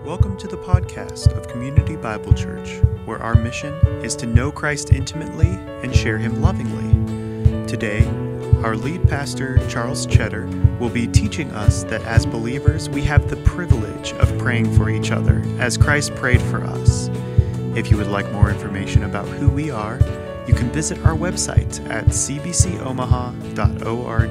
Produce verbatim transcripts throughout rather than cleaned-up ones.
Welcome to the podcast of Community Bible Church, where our mission is to know Christ intimately and share Him lovingly. Today, our lead pastor, Charles Cheddar, will be teaching us that as believers, we have the privilege of praying for each other as Christ prayed for us. If you would like more information about who we are, you can visit our website at c b c omaha dot org.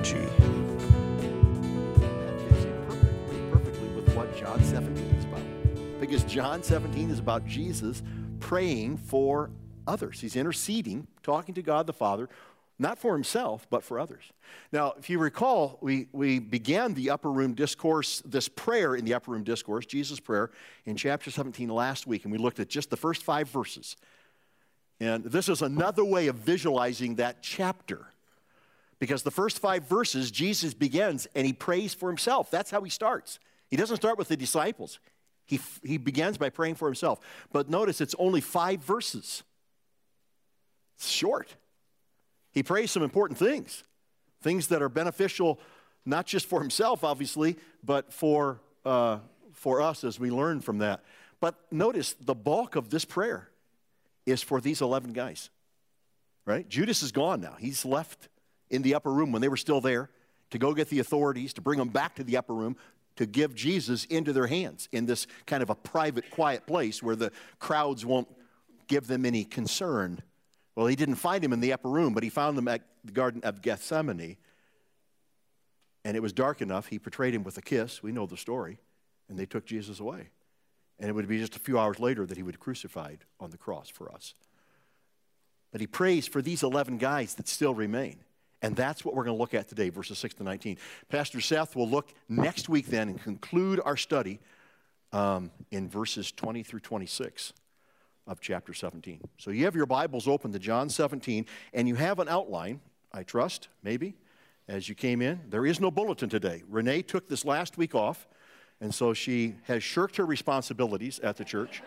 Perfectly with what John seventeen is about. Because John seventeen is about Jesus praying for others. He's interceding, talking to God the Father, not for himself, but for others. Now, if you recall, we, we began the upper room discourse, this prayer in the upper room discourse, Jesus' prayer, in chapter seventeen last week, and we looked at just the first five verses. And this is another way of visualizing that chapter. Because the first five verses, Jesus begins and he prays for himself. That's how he starts. He doesn't start with the disciples. He, he begins by praying for himself. But notice it's only five verses. It's short. He prays some important things. Things that are beneficial not just for himself, obviously, but for, uh, for us as we learn from that. But notice the bulk of this prayer is for these eleven guys, right? Judas is gone now. He's left in the upper room when they were still there to go get the authorities, to bring them back to the upper room, to give Jesus into their hands in this kind of a private, quiet place where the crowds won't give them any concern. Well, he didn't find him in the upper room, but he found them at the Garden of Gethsemane. And it was dark enough. He betrayed him with a kiss. We know the story. And they took Jesus away. And it would be just a few hours later that he would be crucified on the cross for us. But he prays for these eleven guys that still remain. And that's what we're going to look at today, verses six to nineteen. Pastor Seth will look next week then and conclude our study um, in verses twenty through twenty-six of chapter seventeen. So you have your Bibles open to John seventeen, and you have an outline, I trust, maybe, as you came in. There is no bulletin today. Renee took this last week off, and so she has shirked her responsibilities at the church.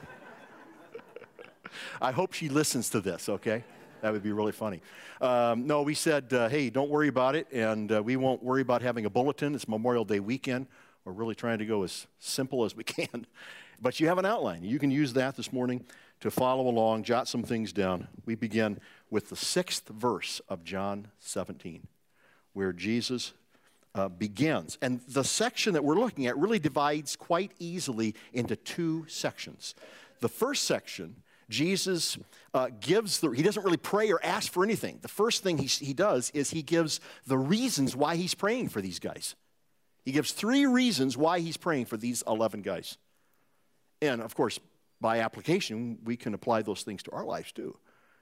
I hope she listens to this, okay? That would be really funny. Um, no, we said, uh, hey, don't worry about it, and uh, we won't worry about having a bulletin. It's Memorial Day weekend. We're really trying to go as simple as we can. But you have an outline. You can use that this morning to follow along, jot some things down. We begin with the sixth verse of John seventeen, where Jesus uh, begins. And the section that we're looking at really divides quite easily into two sections. The first section, Jesus uh, gives the, he doesn't really pray or ask for anything. The first thing he, he does is he gives the reasons why he's praying for these guys. He gives three reasons why he's praying for these eleven guys. And, of course, by application, we can apply those things to our lives, too.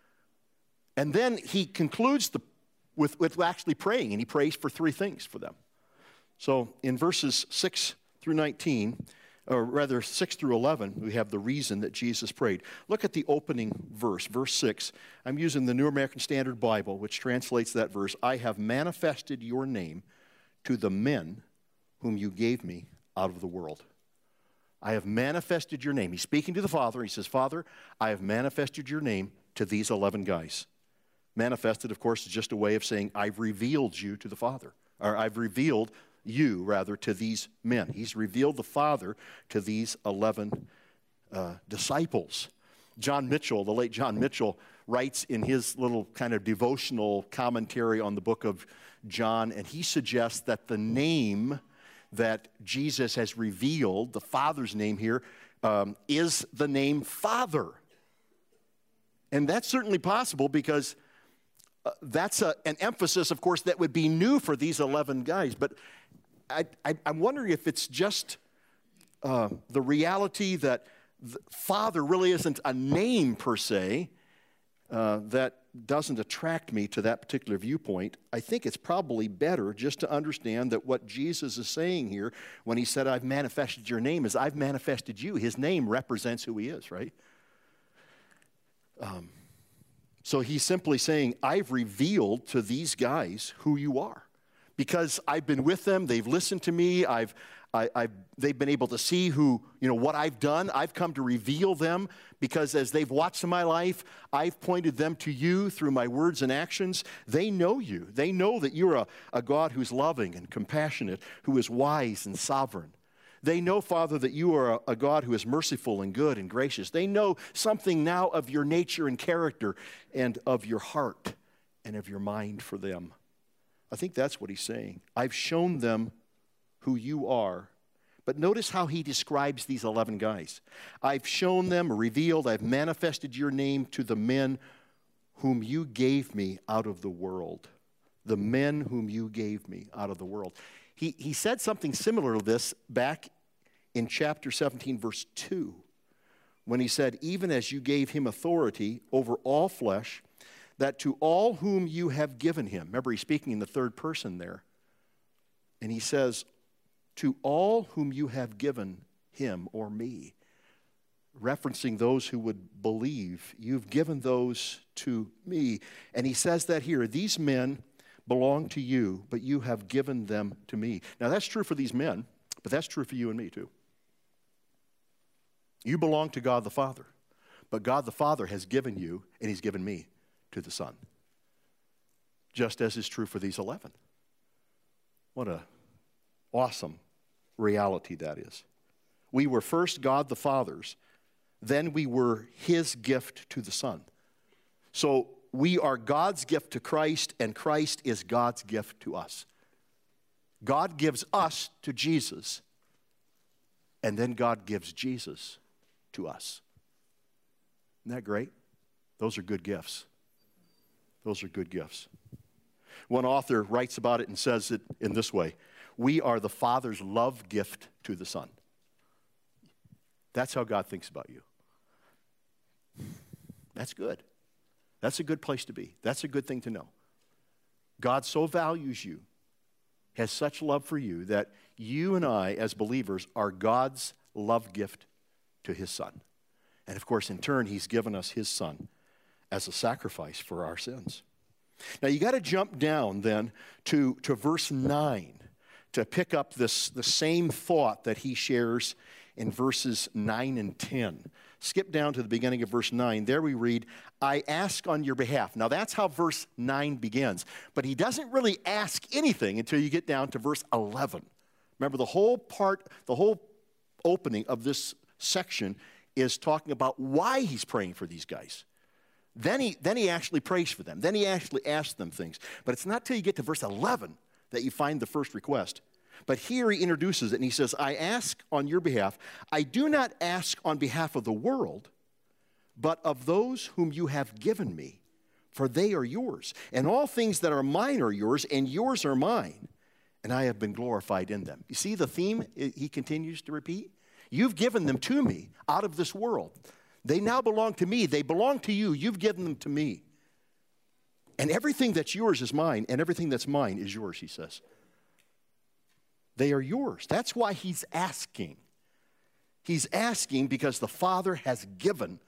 And then he concludes the, with, with actually praying, and he prays for three things for them. So in verses six through nineteen, or rather six through eleven, we have the reason that Jesus prayed. Look at the opening verse, verse six. I'm using the New American Standard Bible, which translates that verse. I have manifested your name to the men whom you gave me out of the world. I have manifested your name. He's speaking to the Father. He says, Father, I have manifested your name to these eleven guys. Manifested, of course, is just a way of saying, I've revealed you to the Father. Or I've revealed you, rather, to these men. He's revealed the Father to these eleven uh, disciples. John Mitchell, the late John Mitchell, writes in his little kind of devotional commentary on the book of John, and he suggests that the name that Jesus has revealed, the Father's name here, um, is the name Father. And that's certainly possible because uh, that's a, an emphasis, of course, that would be new for these eleven guys. But I, I, I'm wondering if it's just uh, the reality that the Father really isn't a name per se uh, that doesn't attract me to that particular viewpoint. I think it's probably better just to understand that what Jesus is saying here when he said, I've manifested your name, is I've manifested you. His name represents who he is, right? Um, so he's simply saying, I've revealed to these guys who you are. Because I've been with them, they've listened to me, I've, I, I've, they've been able to see who, you know, what I've done. I've come to reveal them because as they've watched my life, I've pointed them to you through my words and actions. They know you. They know that you're a, a God who's loving and compassionate, who is wise and sovereign. They know, Father, that you are a, a God who is merciful and good and gracious. They know something now of your nature and character and of your heart and of your mind for them. I think that's what he's saying. I've shown them who you are. But notice how he describes these eleven guys. I've shown them, revealed, I've manifested your name to the men whom you gave me out of the world. The men whom you gave me out of the world. He, he said something similar to this back in chapter seventeen, verse two, when he said, even as you gave him authority over all flesh, that to all whom you have given him. Remember, he's speaking in the third person there. And he says, to all whom you have given him or me, referencing those who would believe, you've given those to me. And he says that here, these men belong to you, but you have given them to me. Now that's true for these men, but that's true for you and me too. You belong to God the Father, but God the Father has given you, and he's given me to the Son. Just as is true for these eleven. What a awesome reality that is. We were first God the Father's, then we were his gift to the Son. So we are God's gift to Christ, and Christ is God's gift to us. God gives us to Jesus, and then God gives Jesus to us. Isn't that great? Those are good gifts. Those are good gifts. One author writes about it and says it in this way: we are the Father's love gift to the Son. That's how God thinks about you. That's good. That's a good place to be. That's a good thing to know. God so values you, has such love for you, that you and I, as believers, are God's love gift to his Son. And of course, in turn, he's given us his Son as a sacrifice for our sins. Now, you got to jump down then to, to verse nine to pick up this the same thought that he shares in verses nine and ten. Skip down to the beginning of verse nine. There we read, I ask on your behalf. Now that's how verse nine begins. But he doesn't really ask anything until you get down to verse eleven. Remember, the whole part, the whole opening of this section is talking about why he's praying for these guys. Then he, then he actually prays for them. Then he actually asks them things. But it's not till you get to verse eleven that you find the first request. But here he introduces it, and he says, I ask on your behalf. I do not ask on behalf of the world, but of those whom you have given me, for they are yours. And all things that are mine are yours, and yours are mine, and I have been glorified in them. You see the theme he continues to repeat? You've given them to me out of this world. They now belong to me. They belong to you. You've given them to me. And everything that's yours is mine, and everything that's mine is yours, he says. They are yours. That's why he's asking. He's asking because the Father has given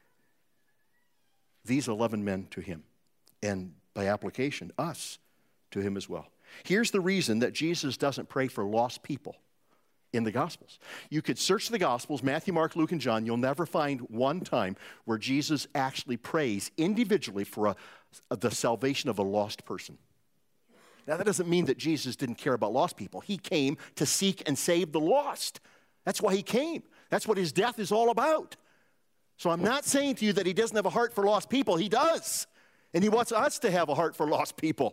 these eleven men to him, and by application, us to him as well. Here's the reason that Jesus doesn't pray for lost people in the Gospels. You could search the Gospels, Matthew, Mark, Luke, and John. You'll never find one time where Jesus actually prays individually for a, the salvation of a lost person. Now, that doesn't mean that Jesus didn't care about lost people. He came to seek and save the lost. That's why he came. That's what his death is all about. So I'm not saying to you that he doesn't have a heart for lost people. He does. And he wants us to have a heart for lost people.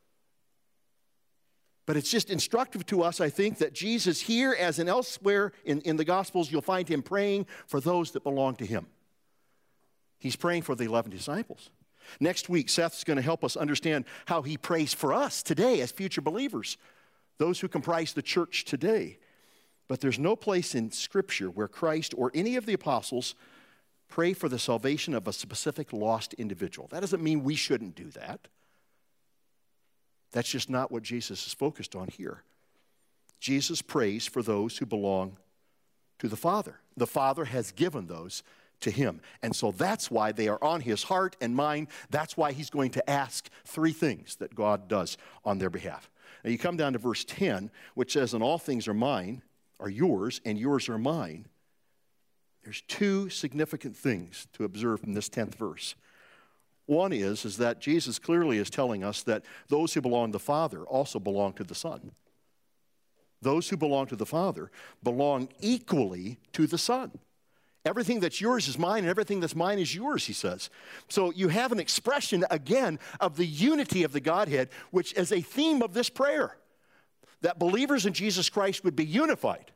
But it's just instructive to us, I think, that Jesus here, as in elsewhere in, in the Gospels, you'll find him praying for those that belong to him. He's praying for the eleven disciples. Next week, Seth's going to help us understand how he prays for us today as future believers, those who comprise the church today. But there's no place in Scripture where Christ or any of the apostles pray for the salvation of a specific lost individual. That doesn't mean we shouldn't do that. That's just not what Jesus is focused on here. Jesus prays for those who belong to the Father. The Father has given those to him. And so that's why they are on his heart and mind. That's why he's going to ask three things that God does on their behalf. Now you come down to verse ten, which says, and all things are mine, are yours, and yours are mine. There's two significant things to observe from this tenth verse. One is, is that Jesus clearly is telling us that those who belong to the Father also belong to the Son. those who belong to the Father, belong equally to the Son. Everything that's yours is mine, and everything that's mine is yours, he says. So you have an expression, again, of the unity of the Godhead, which is a theme of this prayer, that believers in Jesus Christ would be unified,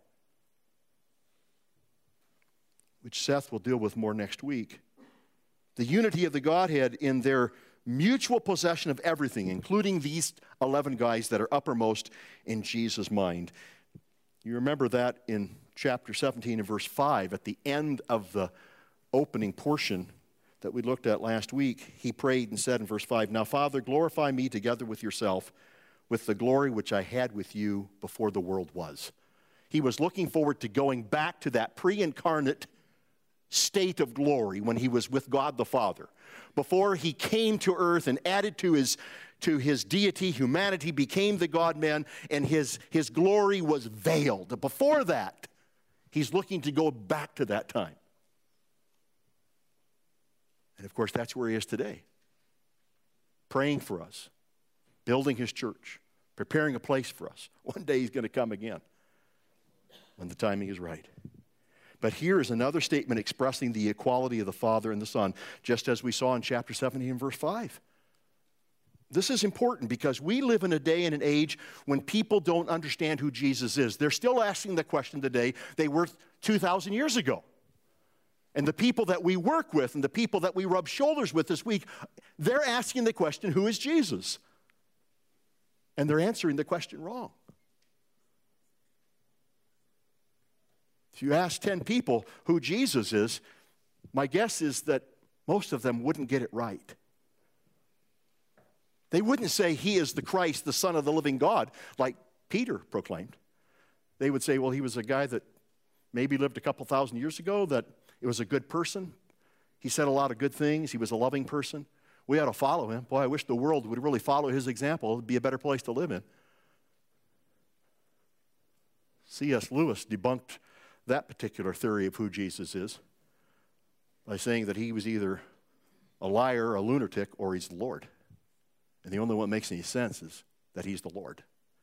which Seth will deal with more next week. The unity of the Godhead in their mutual possession of everything, including these eleven guys that are uppermost in Jesus' mind. You remember that in chapter seventeen and verse five, at the end of the opening portion that we looked at last week, he prayed and said in verse five, "Now, Father, glorify me together with yourself, with the glory which I had with you before the world was." He was looking forward to going back to that pre-incarnate state of glory when he was with God the Father. Before he came to earth and added to his, to his deity, humanity, became the God-man, and his, his glory was veiled. Before that, he's looking to go back to that time. And of course, that's where he is today. Praying for us, building his church, preparing a place for us. One day he's going to come again when the timing is right. But here is another statement expressing the equality of the Father and the Son, just as we saw in chapter seventeen and verse five. This is important because we live in a day and an age when people don't understand who Jesus is. They're still asking the question today they were two thousand years ago. And the people that we work with and the people that we rub shoulders with this week, they're asking the question, who is Jesus? And they're answering the question wrong. If you ask ten people who Jesus is, my guess is that most of them wouldn't get it right. They wouldn't say he is the Christ, the Son of the living God, like Peter proclaimed. They would say, well, he was a guy that maybe lived a couple thousand years ago, that it was a good person. He said a lot of good things. He was a loving person. We ought to follow him. Boy, I wish the world would really follow his example. It would be a better place to live in. C S Lewis debunked that particular theory of who Jesus is by saying that he was either a liar, a lunatic, or he's the Lord. And the only one that makes any sense is that he's the Lord.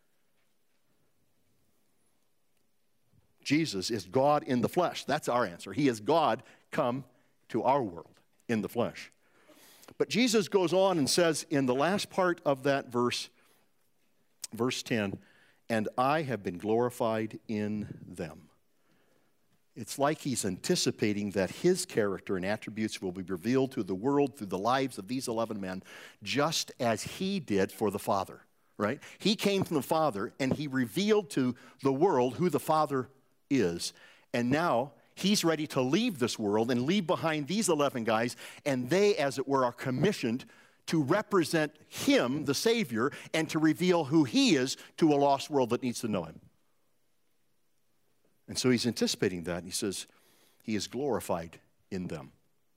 Jesus is God in the flesh. That's our answer. He is God come to our world in the flesh. But Jesus goes on and says in the last part of that verse, verse ten, "And I have been glorified in them." It's like he's anticipating that his character and attributes will be revealed to the world through the lives of these eleven men, just as he did for the Father, right? He came from the Father, and he revealed to the world who the Father is. And now he's ready to leave this world and leave behind these eleven guys, and they, as it were, are commissioned to represent him, the Savior, and to reveal who he is to a lost world that needs to know him. And so he's anticipating that, and he says, he is glorified in them.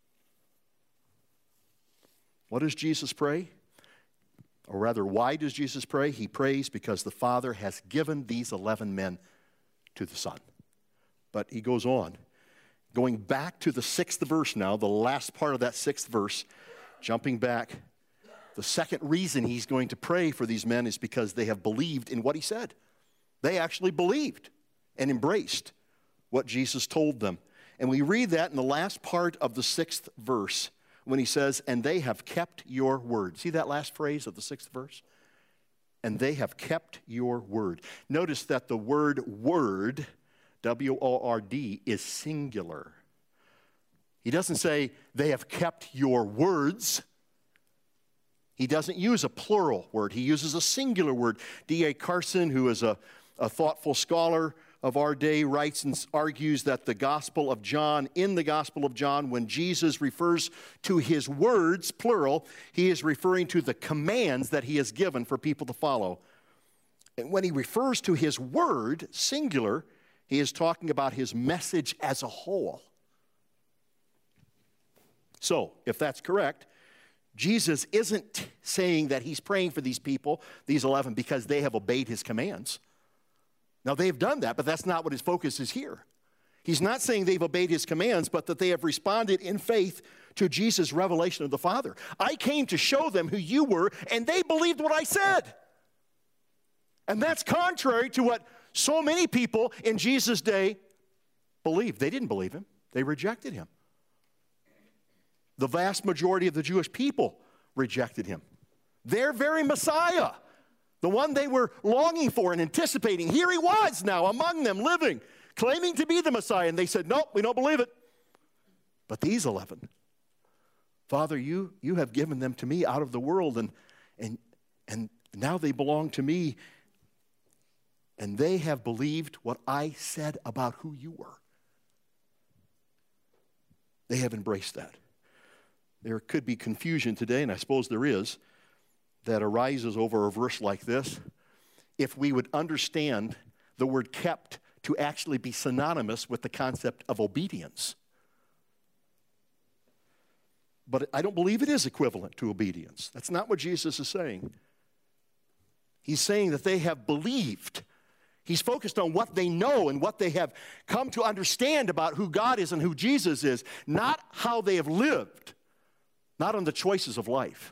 What does Jesus pray? Or rather, why does Jesus pray? He prays because the Father has given these eleven men to the Son. But he goes on, going back to the sixth verse now, the last part of that sixth verse, jumping back, the second reason he's going to pray for these men is because they have believed in what he said. They actually believed and embraced what Jesus told them. And we read that in the last part of the sixth verse when he says, "And they have kept your word." See that last phrase of the sixth verse? And they have kept your word. Notice that the word word, W O R D, is singular. He doesn't say they have kept your words. He doesn't use a plural word. He uses a singular word. D A Carson, who is a, a thoughtful scholar of our day, writes and argues that the Gospel of John, in the Gospel of John, when Jesus refers to his words, plural, he is referring to the commands that he has given for people to follow. And when he refers to his word, singular, he is talking about his message as a whole. So, if that's correct, Jesus isn't saying that he's praying for these people, these eleven, because they have obeyed his commands. Now, they've done that, but that's not what his focus is here. He's not saying they've obeyed his commands, but that they have responded in faith to Jesus' revelation of the Father. I came to show them who you were, and they believed what I said. And that's contrary to what So many people in Jesus' day believed. They didn't believe him. They rejected him. The vast majority of the Jewish people rejected him. Their very Messiah, the one they were longing for and anticipating, here he was now among them, living, claiming to be the Messiah. And they said, nope, we don't believe it. But these eleven, Father, you, you have given them to me out of the world, and, and, and now they belong to me. And they have believed what I said about who you were. They have embraced that. There could be confusion today, and I suppose there is, that arises over a verse like this. If we would understand the word kept to actually be synonymous with the concept of obedience. But I don't believe it is equivalent to obedience. That's not what Jesus is saying. He's saying that they have believed. He's focused on what they know and what they have come to understand about who God is and who Jesus is, not how they have lived, not on the choices of life.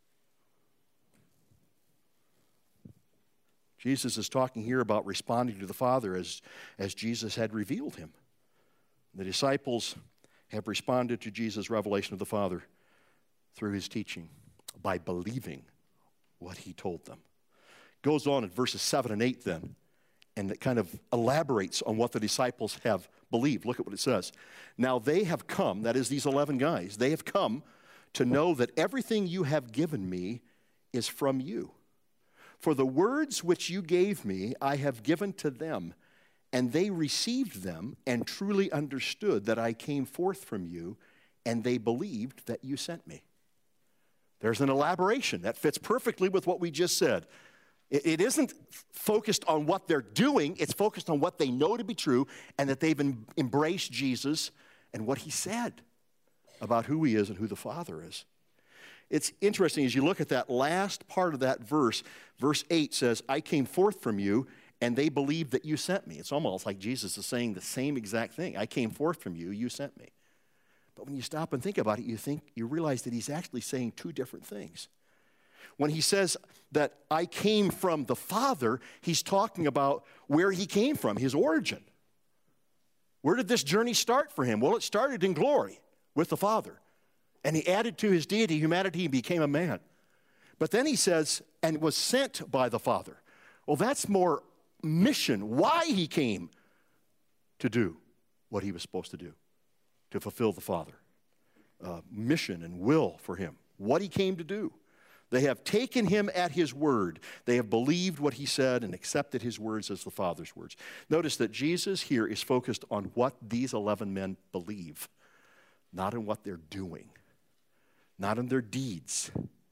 Jesus is talking here about responding to the Father as, as Jesus had revealed him. The disciples have responded to Jesus' revelation of the Father through his teaching by believing what he told them. Goes on in verses seven and eight then, and it kind of elaborates on what the disciples have believed. Look at what it says. Now they have come, that is these eleven guys, they have come to know that everything you have given me is from you. For the words which you gave me, I have given to them, and they received them and truly understood that I came forth from you, and they believed that you sent me. There's an elaboration that fits perfectly with what we just said. It, it isn't focused on what they're doing, it's focused on what they know to be true, and that they've em- embraced Jesus and what he said about who he is and who the Father is. It's interesting as you look at that last part of that verse. Verse eight says, I came forth from you, and they believed that you sent me. It's almost like Jesus is saying the same exact thing. I came forth from you, you sent me. But when you stop and think about it, you think, you realize that he's actually saying two different things. When he says that I came from the Father, he's talking about where he came from, his origin. Where did this journey start for him? Well, it started in glory with the Father. And he added to his deity humanity and became a man. But then he says, and was sent by the Father. Well, that's more mission, why he came to do what he was supposed to do, to fulfill the Father. Uh, mission and will for him, what he came to do. They have taken him at his word. They have believed what he said and accepted his words as the Father's words. Notice that Jesus here is focused on what these eleven men believe, not on what they're doing, not in their deeds.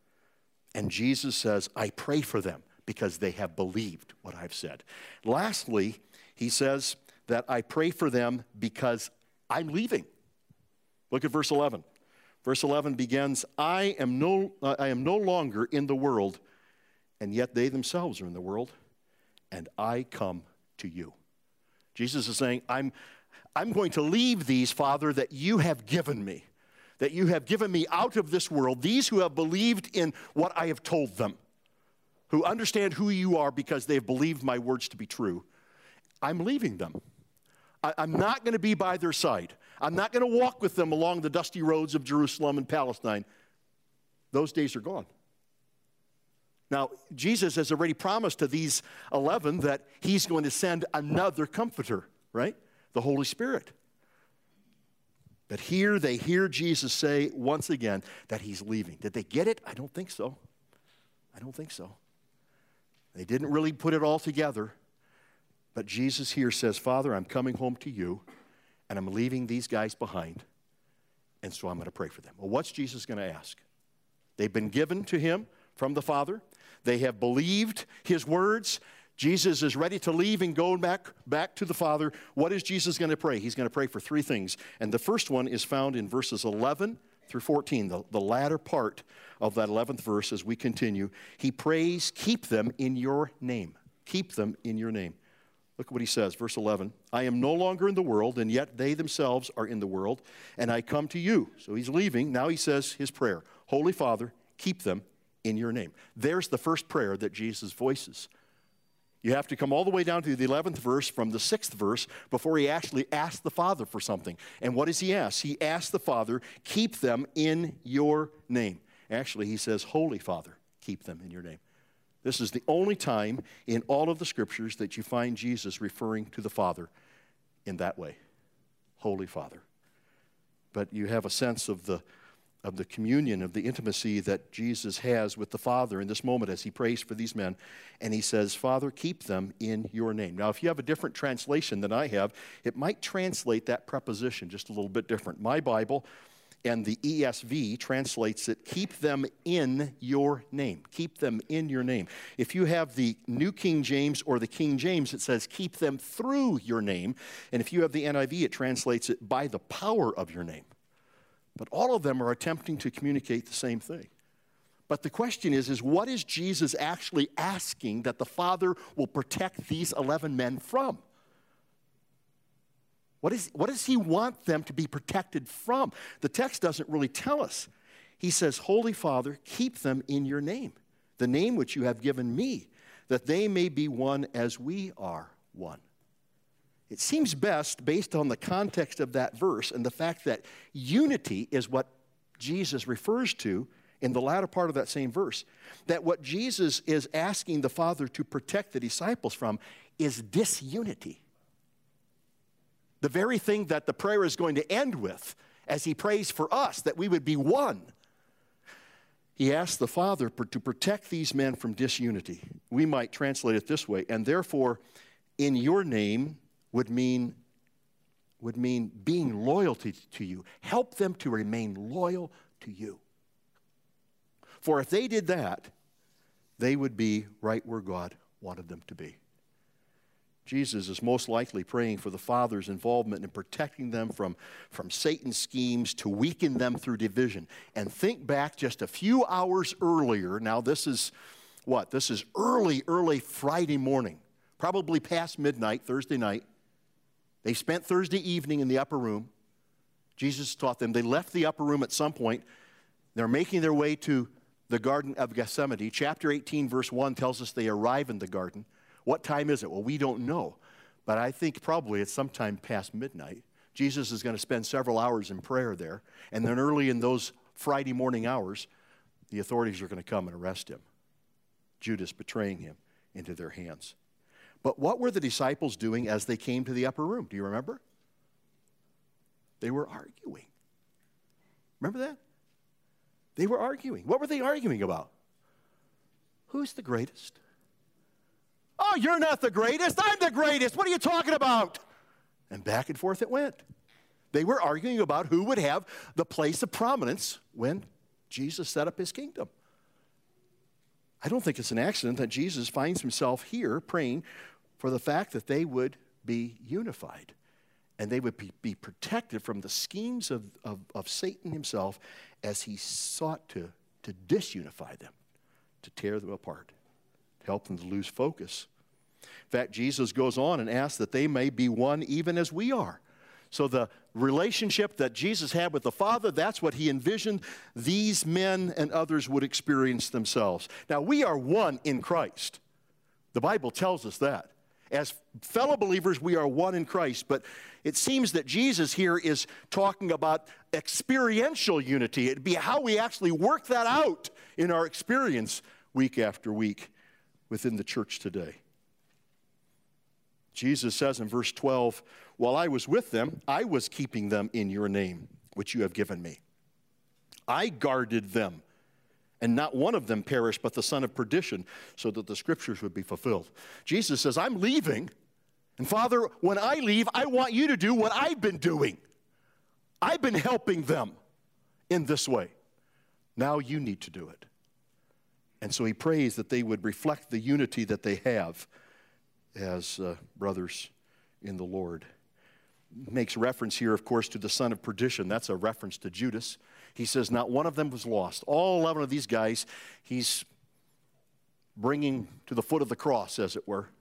And Jesus says, I pray for them because they have believed what I've said. Lastly, he says that I pray for them because I'm leaving. Look at verse eleven. Verse eleven begins, I am no, uh, I am no longer in the world, and yet they themselves are in the world, and I come to you. Jesus is saying, I'm, I'm going to leave these, Father, that you have given me, that you have given me out of this world, these who have believed in what I have told them, who understand who you are because they have believed my words to be true. I'm leaving them. I, I'm not going to be by their side. I'm not going to walk with them along the dusty roads of Jerusalem and Palestine. Those days are gone. Now, Jesus has already promised to these eleven that he's going to send another comforter, right? The Holy Spirit. But here they hear Jesus say once again that he's leaving. Did they get it? I don't think so. I don't think so. They didn't really put it all together. But Jesus here says, Father, I'm coming home to you, and I'm leaving these guys behind, and so I'm going to pray for them. Well, what's Jesus going to ask? They've been given to him from the Father. They have believed his words. Jesus is ready to leave and go back, back to the Father. What is Jesus going to pray? He's going to pray for three things. And the first one is found in verses eleven through fourteen, the, the latter part of that eleventh verse as we continue. He prays, keep them in your name. Keep them in your name. Look at what he says, verse eleven. I am no longer in the world, and yet they themselves are in the world, and I come to you. So he's leaving. Now he says his prayer. Holy Father, keep them in your name. There's the first prayer that Jesus voices. You have to come all the way down to the eleventh verse from the sixth verse before he actually asks the Father for something. And what does he ask? He asks the Father, keep them in your name. Actually, he says, Holy Father, keep them in your name. This is the only time in all of the Scriptures that you find Jesus referring to the Father in that way. Holy Father. But you have a sense of the of the communion, of the intimacy that Jesus has with the Father in this moment as he prays for these men. And he says, Father, keep them in your name. Now, if you have a different translation than I have, it might translate that preposition just a little bit different. My Bible and the E S V translates it, keep them in your name. Keep them in your name. If you have the New King James or the King James, it says, keep them through your name. And if you have the N I V, it translates it by the power of your name. But all of them are attempting to communicate the same thing. But the question is, is what is Jesus actually asking that the Father will protect these eleven men from? What, is, what does he want them to be protected from? The text doesn't really tell us. He says, Holy Father, keep them in your name, the name which you have given me, that they may be one as we are one. It seems best, based on the context of that verse and the fact that unity is what Jesus refers to in the latter part of that same verse, that what Jesus is asking the Father to protect the disciples from is disunity. The very thing that the prayer is going to end with as he prays for us, that we would be one. He asks the Father to protect these men from disunity. We might translate it this way, and therefore, in your name, would mean, would mean being loyal to, to you. Help them to remain loyal to you. For if they did that, they would be right where God wanted them to be. Jesus is most likely praying for the Father's involvement in protecting them from, from Satan's schemes to weaken them through division. And think back just a few hours earlier. Now this is what? This is early, early Friday morning, probably past midnight, Thursday night. They spent Thursday evening in the upper room. Jesus taught them. They left the upper room at some point. They're making their way to the Garden of Gethsemane. Chapter eighteen, verse one tells us they arrive in the garden. What time is it? Well, we don't know. But I think probably it's sometime past midnight. Jesus is going to spend several hours in prayer there. And then early in those Friday morning hours, the authorities are going to come and arrest him. Judas betraying him into their hands. But what were the disciples doing as they came to the upper room? Do you remember? They were arguing. Remember that? They were arguing. What were they arguing about? Who's the greatest? Oh, you're not the greatest. I'm the greatest. What are you talking about? And back and forth it went. They were arguing about who would have the place of prominence when Jesus set up his kingdom. I don't think it's an accident that Jesus finds himself here praying for the fact that they would be unified and they would be, be protected from the schemes of, of, of Satan himself as he sought to, to disunify them, to tear them apart, to help them to lose focus. In fact, Jesus goes on and asks that they may be one even as we are. So the relationship that Jesus had with the Father, that's what he envisioned these men and others would experience themselves. Now, we are one in Christ. The Bible tells us that. As fellow believers, we are one in Christ, but it seems that Jesus here is talking about experiential unity. It'd be how we actually work that out in our experience week after week within the church today. Jesus says in verse twelve, while I was with them, I was keeping them in your name, which you have given me. I guarded them, and not one of them perished, but the son of perdition, so that the scriptures would be fulfilled. Jesus says, I'm leaving, and Father, when I leave, I want you to do what I've been doing. I've been helping them in this way. Now you need to do it. And so he prays that they would reflect the unity that they have as uh, brothers in the Lord. Makes reference here, of course, to the son of perdition. That's a reference to Judas. He says not one of them was lost. All eleven of these guys, he's bringing to the foot of the cross, as it were,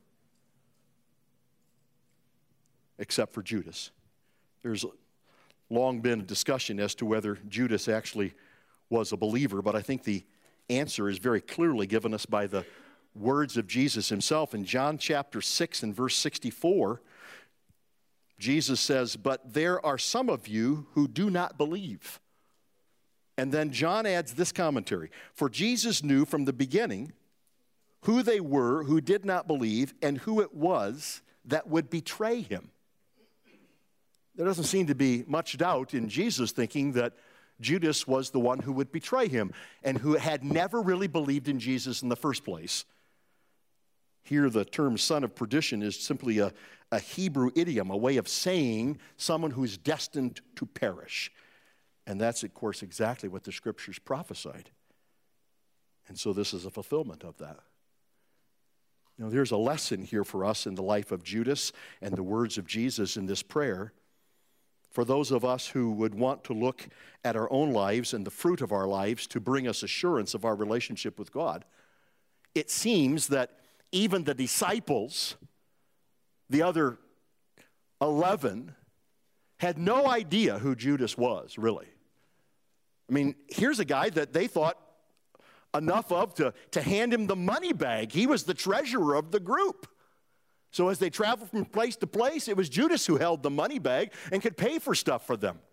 except for Judas. There's long been a discussion as to whether Judas actually was a believer, but I think the answer is very clearly given us by the words of Jesus himself. In John chapter six and verse sixty-four, Jesus says, "But there are some of you who do not believe." And then John adds this commentary, "For Jesus knew from the beginning who they were who did not believe and who it was that would betray him." There doesn't seem to be much doubt in Jesus thinking that Judas was the one who would betray him and who had never really believed in Jesus in the first place. Here, the term son of perdition is simply a, a Hebrew idiom, a way of saying someone who's destined to perish. And that's, of course, exactly what the Scriptures prophesied. And so this is a fulfillment of that. You know, there's a lesson here for us in the life of Judas and the words of Jesus in this prayer. For those of us who would want to look at our own lives and the fruit of our lives to bring us assurance of our relationship with God, it seems that even the disciples, the other eleven, had no idea who Judas was, really. I mean, here's a guy that they thought enough of to, to hand him the money bag. He was the treasurer of the group. So as they traveled from place to place, it was Judas who held the money bag and could pay for stuff for them.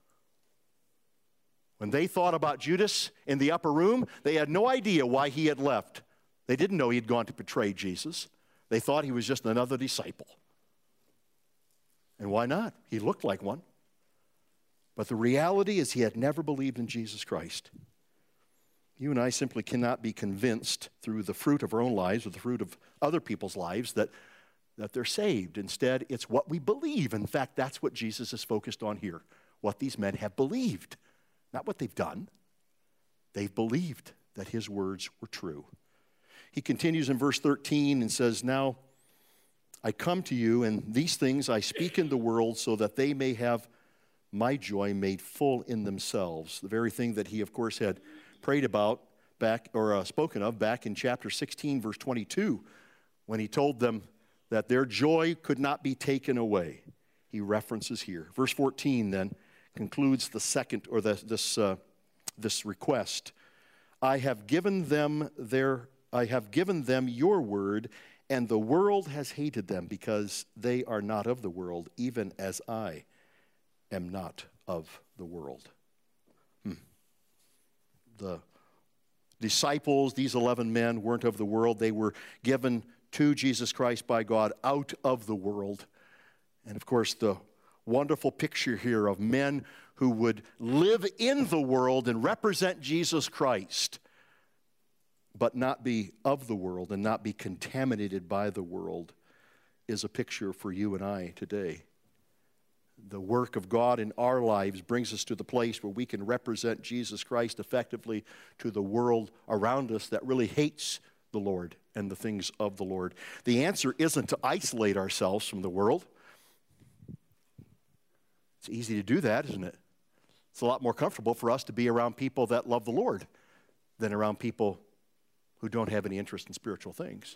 When they thought about Judas in the upper room, they had no idea why he had left. They didn't know he had gone to betray Jesus. They thought he was just another disciple. And why not? He looked like one. But the reality is he had never believed in Jesus Christ. You and I simply cannot be convinced through the fruit of our own lives or the fruit of other people's lives that, that they're saved. Instead, it's what we believe. In fact, that's what Jesus is focused on here, what these men have believed, not what they've done. They've believed that his words were true. He continues in verse thirteen and says, "Now I come to you, and these things I speak in the world so that they may have my joy made full in themselves." The very thing that he, of course, had prayed about back, or uh, spoken of back in chapter sixteen, verse twenty-two, when he told them that their joy could not be taken away. He references here. Verse fourteen then concludes the second, or the, this, uh, this request. I have given them their, I have given them your word, and the world has hated them because they are not of the world, even as I am not of the world. Hmm. The disciples, these eleven men, weren't of the world. They were given to Jesus Christ by God out of the world. And of course, the wonderful picture here of men who would live in the world and represent Jesus Christ, but not be of the world and not be contaminated by the world, is a picture for you and I today. The work of God in our lives brings us to the place where we can represent Jesus Christ effectively to the world around us that really hates the Lord and the things of the Lord. The answer isn't to isolate ourselves from the world. It's easy to do that, isn't it? It's a lot more comfortable for us to be around people that love the Lord than around people who don't have any interest in spiritual things.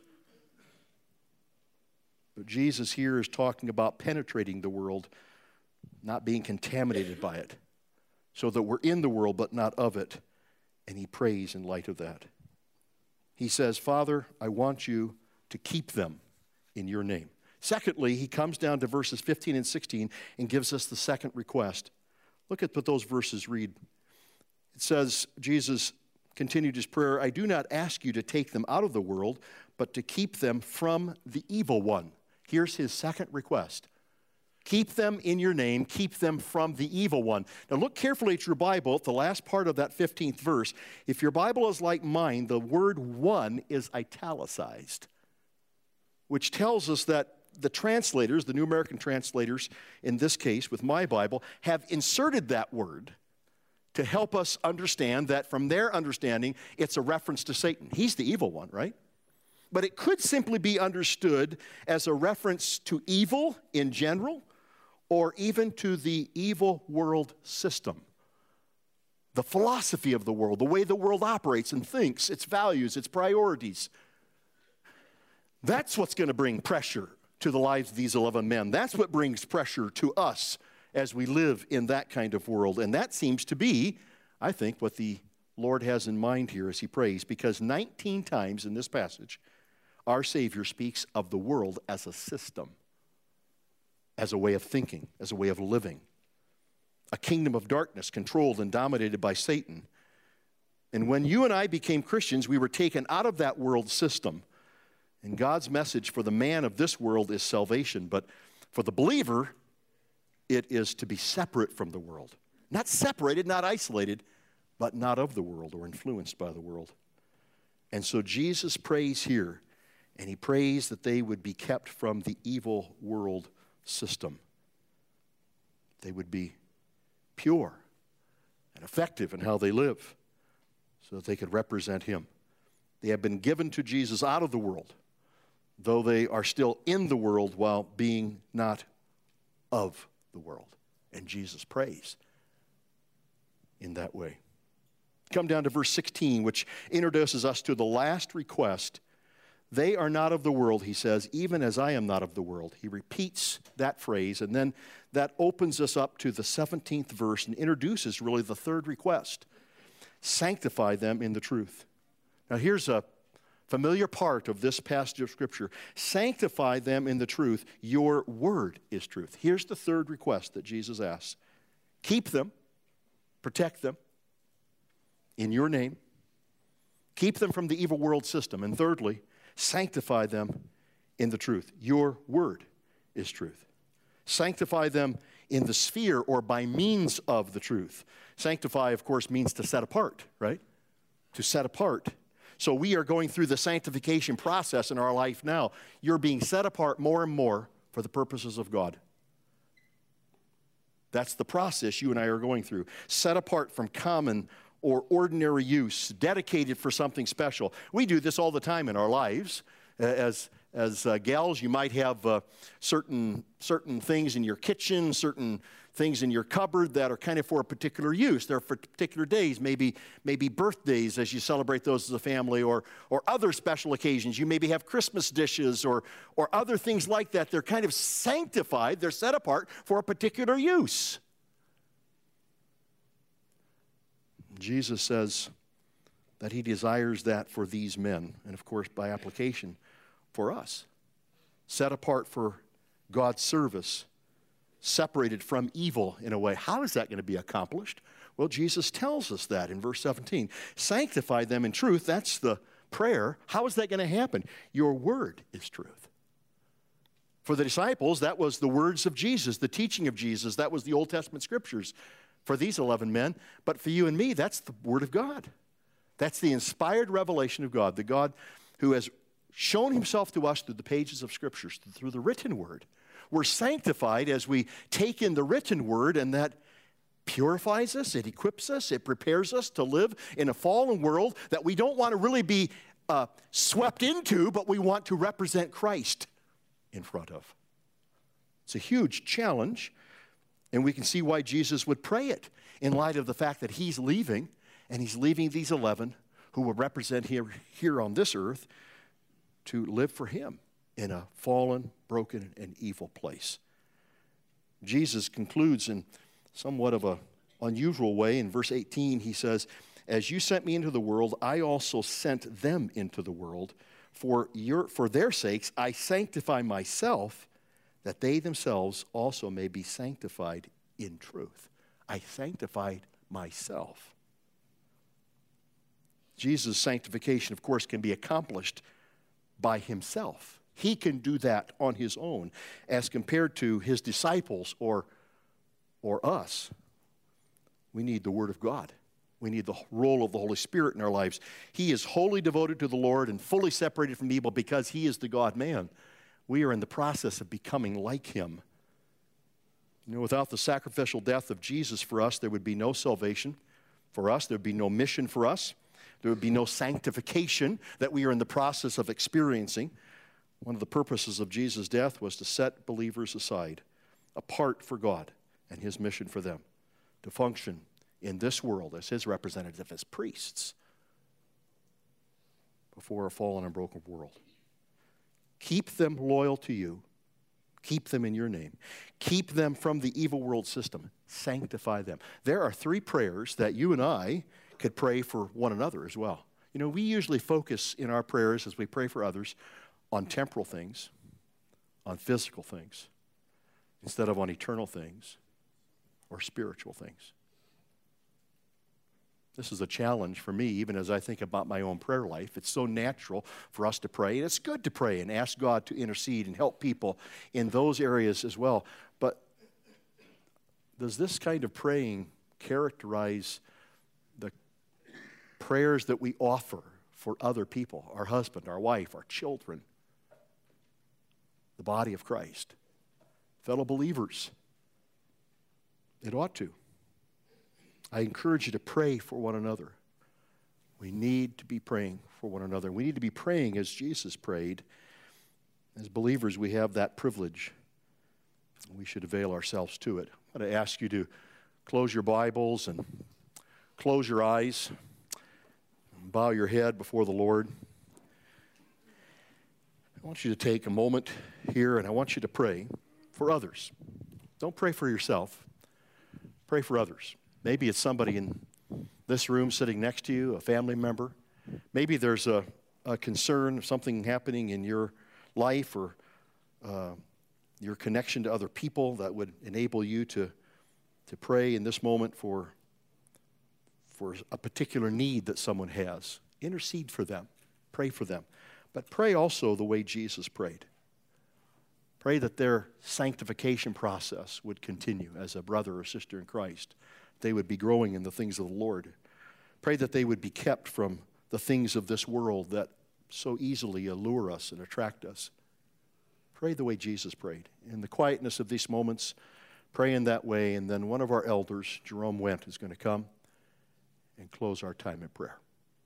But Jesus here is talking about penetrating the world, not being contaminated by it, so that we're in the world but not of it. And he prays in light of that. He says, Father, I want you to keep them in your name. Secondly, he comes down to verses fifteen and sixteen and gives us the second request. Look at what those verses read. It says, Jesus continued his prayer, I do not ask you to take them out of the world, but to keep them from the evil one. Here's his second request. Keep them in your name, keep them from the evil one. Now look carefully at your Bible, at the last part of that fifteenth verse. If your Bible is like mine, the word one is italicized, which tells us that the translators, the New American translators, in this case with my Bible, have inserted that word to help us understand that from their understanding, it's a reference to Satan. He's the evil one, right? But it could simply be understood as a reference to evil in general, or even to the evil world system. The philosophy of the world, the way the world operates and thinks, its values, its priorities. That's what's going to bring pressure to the lives of these eleven men. That's what brings pressure to us as we live in that kind of world. And that seems to be, I think, what the Lord has in mind here as he prays, because nineteen times in this passage, our Savior speaks of the world as a system, as a way of thinking, as a way of living. A kingdom of darkness controlled and dominated by Satan. And when you and I became Christians, we were taken out of that world system. And God's message for the man of this world is salvation. But for the believer, it is to be separate from the world. Not separated, not isolated, but not of the world or influenced by the world. And so Jesus prays here, and he prays that they would be kept from the evil world system. They would be pure and effective in how they live so that they could represent him. They have been given to Jesus out of the world, though they are still in the world while being not of the world. And Jesus prays in that way. Come down to verse sixteen, which introduces us to the last request. They are not of the world, he says, even as I am not of the world. He repeats that phrase, and then that opens us up to the seventeenth verse and introduces really the third request. Sanctify them in the truth. Now here's a familiar part of this passage of Scripture. Sanctify them in the truth. Your word is truth. Here's the third request that Jesus asks. Keep them, protect them in your name. Keep them from the evil world system. And thirdly, sanctify them in the truth. Your word is truth. Sanctify them in the sphere or by means of the truth. Sanctify, of course, means to set apart, right? To set apart. So we are going through the sanctification process in our life now. You're being set apart more and more for the purposes of God. That's the process you and I are going through. Set apart from common or ordinary use, dedicated for something special. We do this all the time in our lives. As, as uh, gals, you might have uh, certain, certain things in your kitchen, certain things in your cupboard that are kind of for a particular use. They're for particular days, maybe, maybe birthdays as you celebrate those as a family, or, or other special occasions. You maybe have Christmas dishes or, or other things like that. They're kind of sanctified. They're set apart for a particular use. Jesus says that he desires that for these men, and of course, by application, for us. Set apart for God's service, separated from evil in a way. How is that going to be accomplished? Well, Jesus tells us that in verse seventeen. Sanctify them in truth. That's the prayer. How is that going to happen? Your word is truth. For the disciples, that was the words of Jesus, the teaching of Jesus. That was the Old Testament scriptures for these eleven men. But for you and me, that's the word of God. That's the inspired revelation of God, the God who has shown himself to us through the pages of scriptures, through the written word. We're sanctified as we take in the written word, and that purifies us, it equips us, it prepares us to live in a fallen world that we don't want to really be uh, swept into, but we want to represent Christ in front of. It's a huge challenge, and we can see why Jesus would pray it in light of the fact that he's leaving, and he's leaving these eleven who will represent him here on this earth to live for him in a fallen, broken, and evil place. Jesus concludes in somewhat of an unusual way. In verse eighteen, he says, as you sent me into the world, I also sent them into the world. For, your, for their sakes, I sanctify myself, that they themselves also may be sanctified in truth. I sanctified myself. Jesus' sanctification, of course, can be accomplished by himself. He can do that on his own as compared to his disciples or, or us. We need the Word of God. We need the role of the Holy Spirit in our lives. He is wholly devoted to the Lord and fully separated from evil because he is the God-man. We are in the process of becoming like him. You know, without the sacrificial death of Jesus for us, there would be no salvation for us. There would be no mission for us. There would be no sanctification that we are in the process of experiencing. One of the purposes of Jesus' death was to set believers aside, apart for God and his mission for them, to function in this world as his representative, as priests, before a fallen and broken world. Keep them loyal to you. Keep them in your name. Keep them from the evil world system. Sanctify them. There are three prayers that you and I could pray for one another as well. You know, we usually focus in our prayers as we pray for others on temporal things, on physical things, instead of on eternal things or spiritual things. This is a challenge for me, even as I think about my own prayer life. It's so natural for us to pray, and it's good to pray and ask God to intercede and help people in those areas as well. But does this kind of praying characterize the prayers that we offer for other people, our husband, our wife, our children, the body of Christ, fellow believers? It ought to. I encourage you to pray for one another. We need to be praying for one another. We need to be praying as Jesus prayed. As believers, we have that privilege. We should avail ourselves to it. I'm going to ask you to close your Bibles and close your eyes, and bow your head before the Lord. I want you to take a moment here, and I want you to pray for others. Don't pray for yourself. Pray for others. Maybe it's somebody in this room sitting next to you, a family member. Maybe there's a, a concern of something happening in your life or uh, your connection to other people that would enable you to, to pray in this moment for, for a particular need that someone has. Intercede for them. Pray for them. But pray also the way Jesus prayed. Pray that their sanctification process would continue as a brother or sister in Christ. They would be growing in the things of the Lord. Pray that they would be kept from the things of this world that so easily allure us and attract us. Pray the way Jesus prayed. In the quietness of these moments, pray in that way, and then one of our elders, Jerome Wendt, is going to come and close our time in prayer.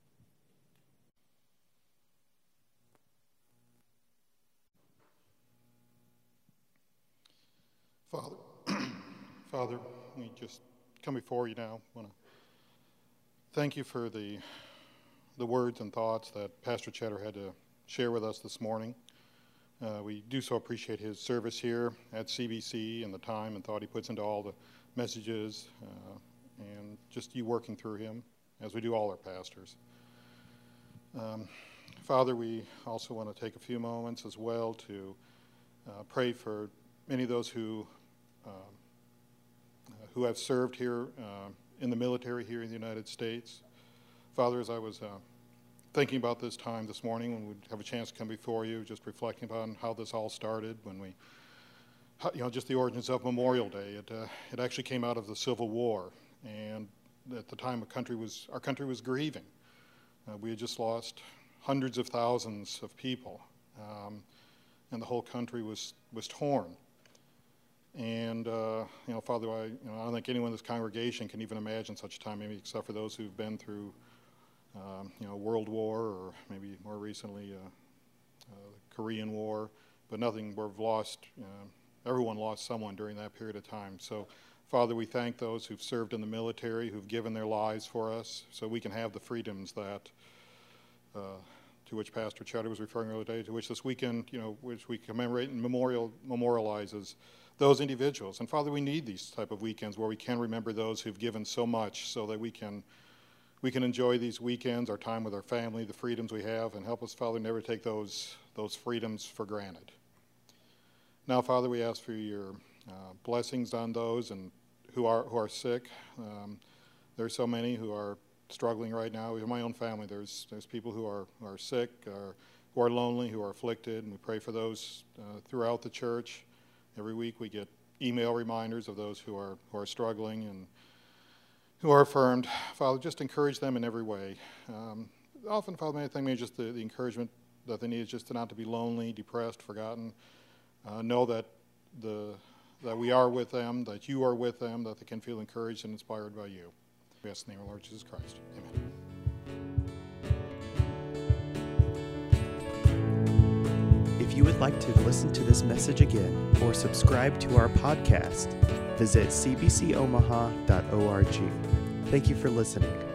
Father, Father, we just come before you now. I want to thank you for the the words and thoughts that Pastor Cheddar had to share with us this morning. Uh, we do so appreciate his service here at C B C and the time and thought he puts into all the messages uh, and just you working through him, as we do all our pastors. Um, Father, we also want to take a few moments as well to uh, pray for many of those who uh, who have served here uh, in the military here in the United States. Father, as I was uh, thinking about this time this morning when we'd have a chance to come before you, just reflecting upon how this all started, when we, you know, just the origins of Memorial Day. It, uh, it actually came out of the Civil War, and at the time, a country was, our country was grieving. Uh, we had just lost hundreds of thousands of people, um, and the whole country was, was torn. And, uh, you know, Father, I, you know, I don't think anyone in this congregation can even imagine such a time, maybe except for those who've been through, um, you know, World War or maybe more recently uh, uh, the Korean War, but nothing, we've lost, uh, everyone lost someone during that period of time. So, Father, we thank those who've served in the military, who've given their lives for us, so we can have the freedoms that, uh, to which Pastor Cheddar was referring earlier today, to which this weekend, you know, which we commemorate and memorial, memorializes those individuals. And Father, we need these type of weekends where we can remember those who've given so much so that we can we can enjoy these weekends, our time with our family, the freedoms we have, and help us, Father, never take those those freedoms for granted. Now, Father, we ask for your uh, blessings on those and who are who are sick. Um, there are so many who are struggling right now. In my own family, there's there's people who are who are sick, or who are lonely, who are afflicted, and we pray for those uh, throughout the church. Every week we get email reminders of those who are who are struggling and who are affirmed. Father, just encourage them in every way. Um, often, Father, I think maybe just the, the encouragement that they need is just to not to be lonely, depressed, forgotten. Uh, know that the that we are with them, that you are with them, that they can feel encouraged and inspired by you. We ask in the name of the Lord Jesus Christ. Amen. If you would like to listen to this message again or subscribe to our podcast, visit c b c omaha dot org. Thank you for listening.